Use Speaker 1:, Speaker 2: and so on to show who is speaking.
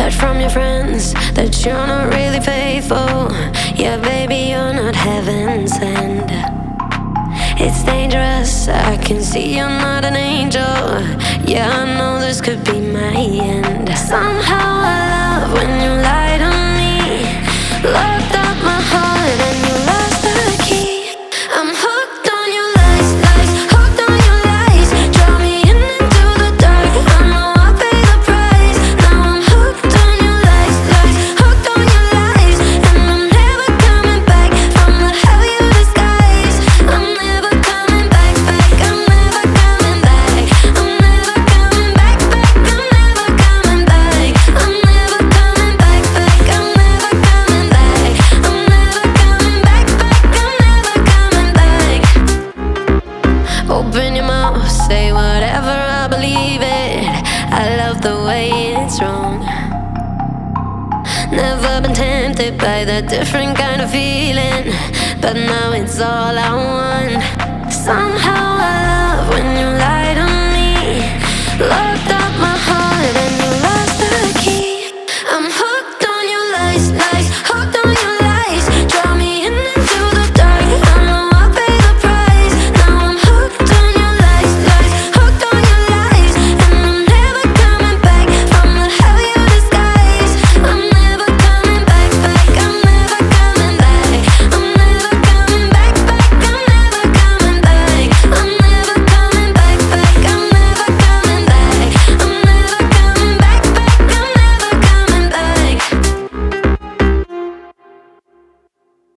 Speaker 1: heard from your friends that you're not really faithful. Yeah, baby, you're not heaven sent. It's dangerous, I can see you're not an angel. Yeah, I know this could be my end. Somehow I love when you lie to me. Locked up my heart and you lost the key. I'm hooked on your lies, lies, hooked on your lies. Draw me into the dark, I know I'll pay the price. Now I'm hooked on your lies, lies, hooked on your lies. And I'm never coming back from the hell you disguise. I'm never coming back, back, I'm never coming back. I'm never coming back, back, I'm never coming back. I'm never coming back, back, I'm never coming back. I'm never coming back, back, I'm never coming back. Open your mouth, say whatever, I believe it. I love the way it's wrong. Never been tempted by that different kind of feeling, but now it's all I want. Somehow I love when